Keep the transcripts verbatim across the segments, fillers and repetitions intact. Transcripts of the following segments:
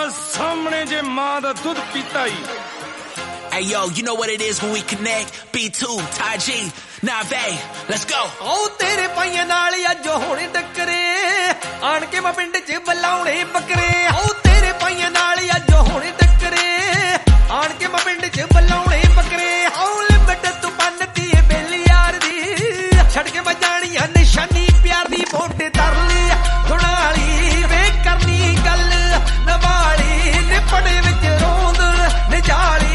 ਸਾਹਮਣੇ ਜੇ ਮਾਂ ਦਾ ਦੁੱਧ ਪੀਤਾ ਹੀ Hey yo, you know what it is when we connect. B two, Ty G, Nave, let's go. Oh, तेरे पाइयां नाल अज होणे टकरे आण के मैं पिंड च बलाउणे बकरे Oh, तेरे पाइयां नाल अज होणे टकरे आण के मैं पिंड च बलाउणे बकरे Oh, लिमिट तू बनती है बेली यार दी छड़ के मैं जानी है निशानी प्यार दी वोट तर ली थुणाली वे करनी गल नवाली निपड़े विच रोंद निजाली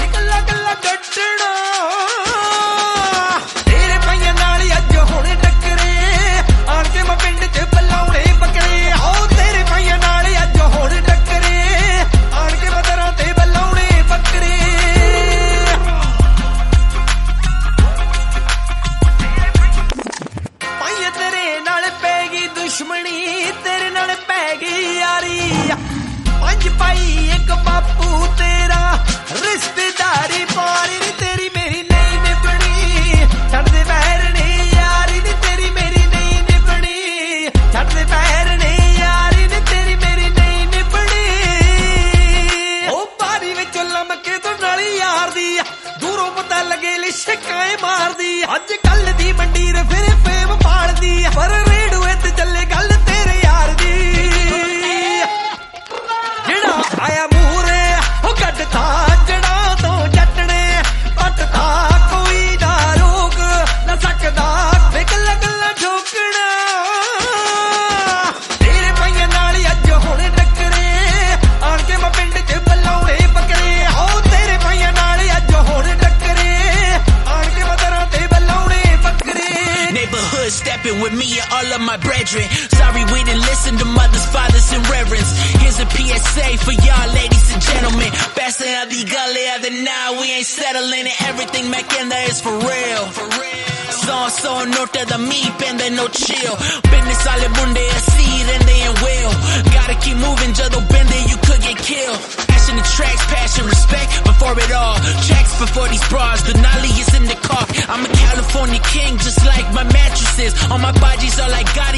दुश्मनी तेरे नाल पै गई यारी पंज भाई एक बापू तेरा रिश्तेदारी पारी नी तेरी मेरी नहीं निभनी छड़ दे पैर ने यारी नी तेरी मेरी नहीं निभनी छड़ दे पैर ने यारी नी तेरी मेरी नहीं निभनी ओ पारी विच लमके तो नाली यार दी दूरों पता लगे लिशकाए मार दी अज कल दी मंडीर फिर फेम पाड़ दी पर रेडूए ते चले गल तेरे यार दी जेड़ा आया मूरे ओ कटता जड़ा तो जटने पटता कोई ना रोक ना सकदा विक लगला ठोकना तेरे पाइयां नाल अज होणे टकरे आण के मैं पिंड च बलाउणे बकरे ओ तेरे पाइयां नाल अज होणे टकरे आण के मैं दरां ते बलाउणे बकरे Neighborhood stepping with me and all of my brethren. Sorry we didn't listen to mothers, fathers, and reverends. Here's a P S A for y'all ladies and gentlemen. Best of the gully of the now, we ain't settling it. Everything back in there is for real. For real. Son, son, norte de mi, pende no chill. Business all in munde, a seed and they in will. Gotta keep moving, jado bende, you could get killed. Passion the tracks, passion, respect before it all. Checks before these bras, the nolly is in the car. I'm a California king, just like my mattresses. All my bodies are like God